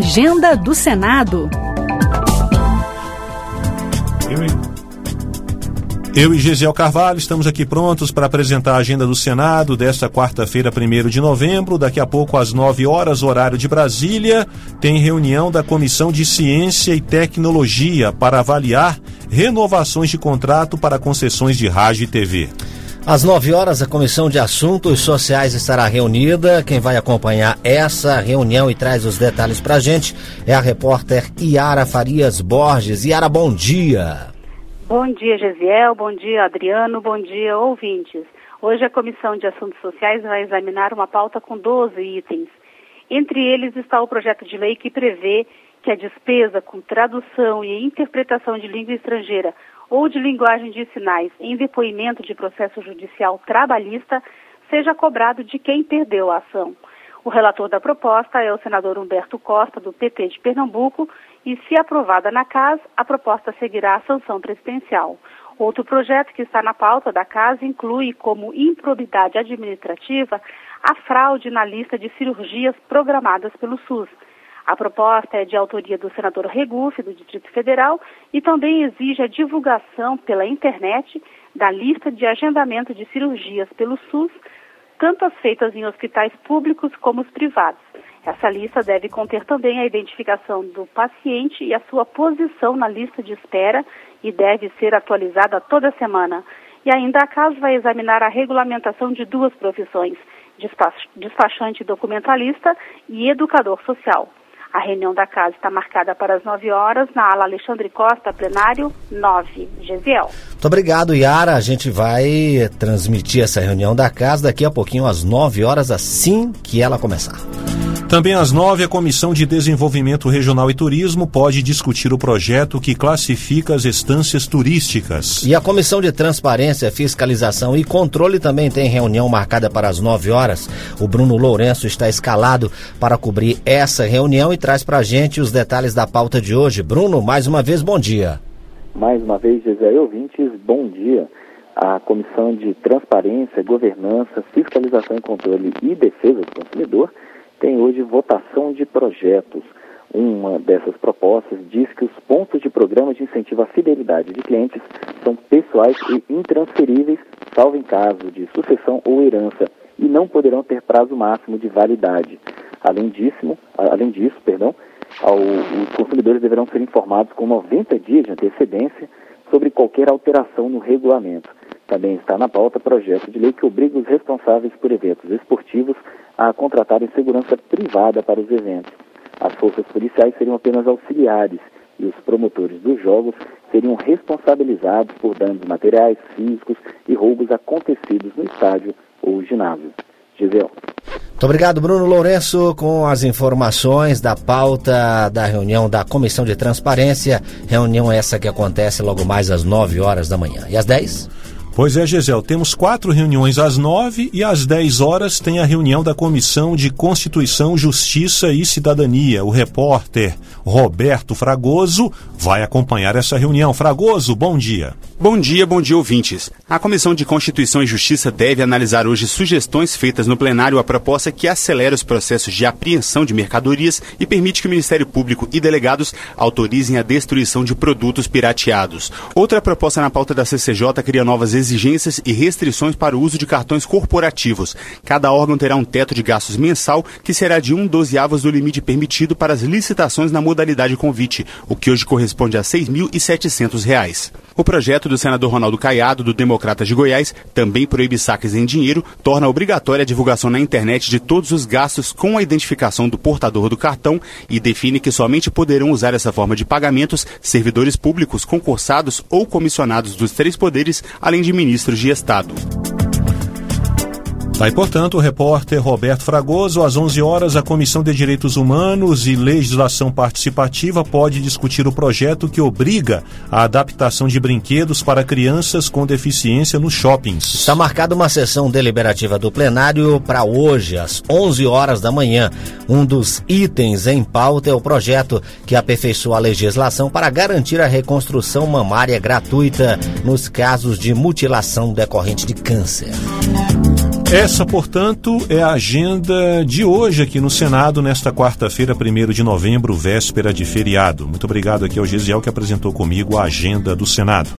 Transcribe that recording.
Agenda do Senado. Eu e Gesiel Carvalho estamos aqui prontos para apresentar a agenda do Senado desta quarta-feira, 1º de novembro. Daqui a pouco, às 9 horas, horário de Brasília, tem reunião da Comissão de Ciência e Tecnologia para avaliar renovações de contrato para concessões de rádio e TV. Às 9 horas, a Comissão de Assuntos Sociais estará reunida. Quem vai acompanhar essa reunião e traz os detalhes para a gente é a repórter Iara Farias Borges. Iara, bom dia. Bom dia, Gesiel. Bom dia, Adriano. Bom dia, ouvintes. Hoje a Comissão de Assuntos Sociais vai examinar uma pauta com 12 itens. Entre eles está o projeto de lei que prevê que a despesa com tradução e interpretação de língua estrangeira ou de linguagem de sinais em depoimento de processo judicial trabalhista seja cobrado de quem perdeu a ação. O relator da proposta é o senador Humberto Costa, do PT de Pernambuco, e, se aprovada na Casa, a proposta seguirá a sanção presidencial. Outro projeto que está na pauta da Casa inclui como improbidade administrativa a fraude na lista de cirurgias programadas pelo SUS. A proposta é de autoria do senador Regufe, do Distrito Federal, e também exige a divulgação pela internet da lista de agendamento de cirurgias pelo SUS, tanto as feitas em hospitais públicos como os privados. Essa lista deve conter também a identificação do paciente e a sua posição na lista de espera e deve ser atualizada toda semana. E ainda a Casa vai examinar a regulamentação de 2 profissões, despachante documentalista e educador social. A reunião da Casa está marcada para as 9 horas na ala Alexandre Costa, plenário 9. Gesiel. Muito obrigado, Iara. A gente vai transmitir essa reunião da Casa daqui a pouquinho, às 9 horas, assim que ela começar. Também às 9, a Comissão de Desenvolvimento Regional e Turismo pode discutir o projeto que classifica as estâncias turísticas. E a Comissão de Transparência, Fiscalização e Controle também tem reunião marcada para as 9 horas. O Bruno Lourenço está escalado para cobrir essa reunião e traz para a gente os detalhes da pauta de hoje. Bruno, mais uma vez, bom dia. Mais uma vez, Gesiel e ouvintes, bom dia. A Comissão de Transparência, Governança, Fiscalização e Controle e Defesa do Consumidor tem hoje votação de projetos. Uma dessas propostas diz que os pontos de programa de incentivo à fidelidade de clientes são pessoais e intransferíveis, salvo em caso de sucessão ou herança, e não poderão ter prazo máximo de validade. Além disso, os consumidores deverão ser informados com 90 dias de antecedência sobre qualquer alteração no regulamento. Também está na pauta projeto de lei que obriga os responsáveis por eventos esportivos a contratarem segurança privada para os eventos. As forças policiais seriam apenas auxiliares e os promotores dos jogos seriam responsabilizados por danos materiais, físicos e roubos acontecidos no estádio ou ginásio. Gesiel. Muito obrigado, Bruno Lourenço, com as informações da pauta da reunião da Comissão de Transparência. Reunião essa que acontece logo mais às 9 horas da manhã. E às 10? Pois é, Gesiel, temos 4 reuniões às 9 e às 10 horas tem a reunião da Comissão de Constituição, Justiça e Cidadania. O repórter Roberto Fragoso vai acompanhar essa reunião. Fragoso, bom dia. Bom dia, ouvintes. A Comissão de Constituição e Justiça deve analisar hoje sugestões feitas no plenário à proposta que acelera os processos de apreensão de mercadorias e permite que o Ministério Público e delegados autorizem a destruição de produtos pirateados. Outra proposta na pauta da CCJ cria novas exigências e restrições para o uso de cartões corporativos. Cada órgão terá um teto de gastos mensal que será de 1/12 do limite permitido para as licitações na modalidade convite, o que hoje corresponde a R$ 6.700. O projeto do senador Ronaldo Caiado, do Democratas de Goiás, também proíbe saques em dinheiro, torna obrigatória a divulgação na internet de todos os gastos com a identificação do portador do cartão e define que somente poderão usar essa forma de pagamentos servidores públicos concursados ou comissionados dos 3 poderes, além de ministros de Estado. Aí, portanto, o repórter Roberto Fragoso, às 11 horas, a Comissão de Direitos Humanos e Legislação Participativa pode discutir o projeto que obriga a adaptação de brinquedos para crianças com deficiência nos shoppings. Está marcada uma sessão deliberativa do plenário para hoje, às 11 horas da manhã. Um dos itens em pauta é o projeto que aperfeiçoa a legislação para garantir a reconstrução mamária gratuita nos casos de mutilação decorrente de câncer. Essa, portanto, é a agenda de hoje aqui no Senado, nesta quarta-feira, 1º de novembro, véspera de feriado. Muito obrigado aqui ao Gesiel, que apresentou comigo a agenda do Senado.